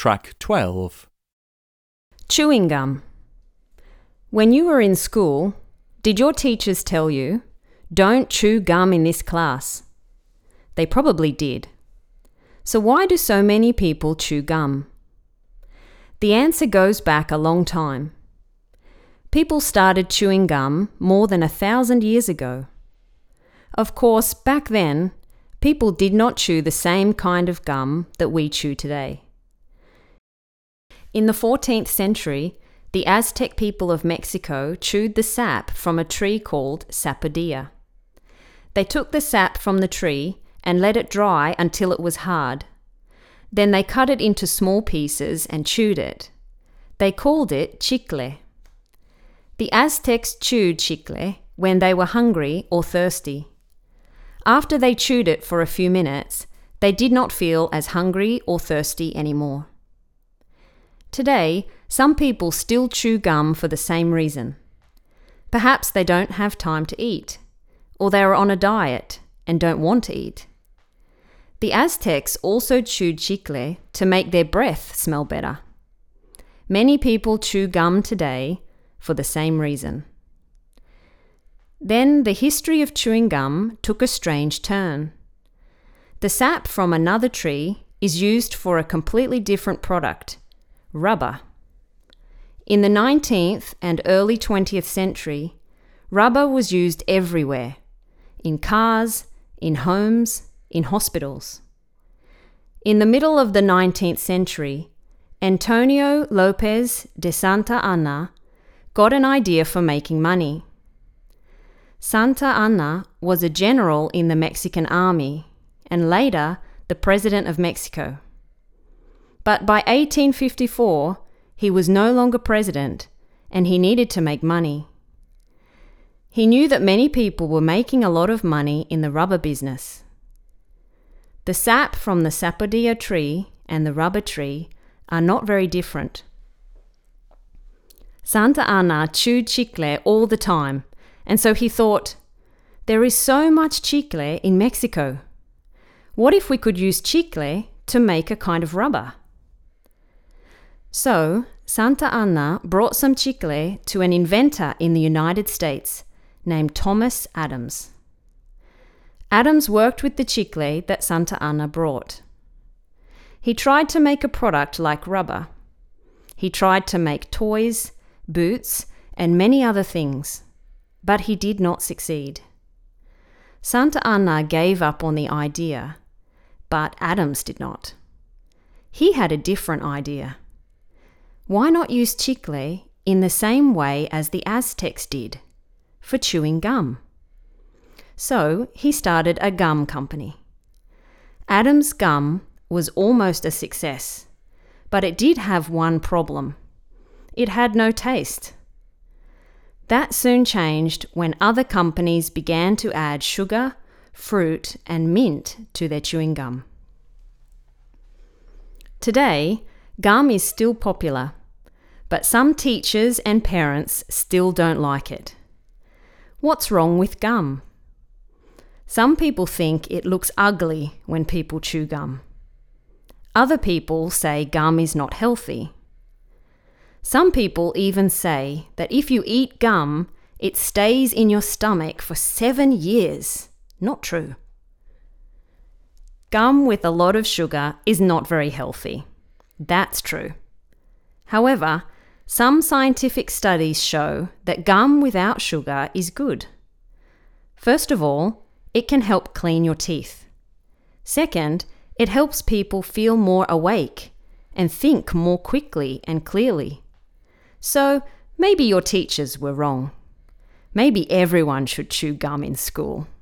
Track 12. Chewing gum. When you were in school, did your teachers tell you, "Don't chew gum in this class"? They probably did. So why do so many people chew gum? The answer goes back a long time. People started chewing gum more than 1,000 years ago. Of course, back then, people did not chew the same kind of gum that we chew today. In the 14th century, the Aztec people of Mexico chewed the sap from a tree called sapodilla. They took the sap from the tree and let it dry until it was hard. Then they cut it into small pieces and chewed it. They called it chicle. The Aztecs chewed chicle when they were hungry or thirsty. After they chewed it for a few minutes, they did not feel as hungry or thirsty anymore. Today, some people still chew gum for the same reason. Perhaps they don't have time to eat, or they are on a diet and don't want to eat. The Aztecs also chewed chicle to make their breath smell better. Many people chew gum today for the same reason. Then the history of chewing gum took a strange turn. The sap from another tree is used for a completely different product, rubber. In the 19th and early 20th century, rubber was used everywhere, in cars, in homes, in hospitals. In the middle of the 19th century, Antonio Lopez de Santa Anna got an idea for making money. Santa Anna was a general in the Mexican army and later the president of Mexico. But by 1854, he was no longer president and he needed to make money. He knew that many people were making a lot of money in the rubber business. The sap from the sapodilla tree and the rubber tree are not very different. Santa Anna chewed chicle all the time, and so he thought, there is so much chicle in Mexico. What if we could use chicle to make a kind of rubber? So, Santa Anna brought some chicle to an inventor in the United States named Thomas Adams. Adams worked with the chicle that Santa Anna brought. He tried to make a product like rubber. He tried to make toys, boots, and many other things, but he did not succeed. Santa Anna gave up on the idea, but Adams did not. He had a different idea. Why not use chicle in the same way as the Aztecs did, for chewing gum? So he started a gum company. Adams' gum was almost a success, but it did have one problem. It had no taste. That soon changed when other companies began to add sugar, fruit, and mint to their chewing gum. Today, gum is still popular, but some teachers and parents still don't like it. What's wrong with gum? Some people think it looks ugly when people chew gum. Other people say gum is not healthy. Some people even say that if you eat gum, it stays in your stomach for 7 years. Not true. Gum with a lot of sugar is not very healthy. That's true. However, some scientific studies show that gum without sugar is good. First of all, it can help clean your teeth. Second, it helps people feel more awake and think more quickly and clearly. So, maybe your teachers were wrong. Maybe everyone should chew gum in school.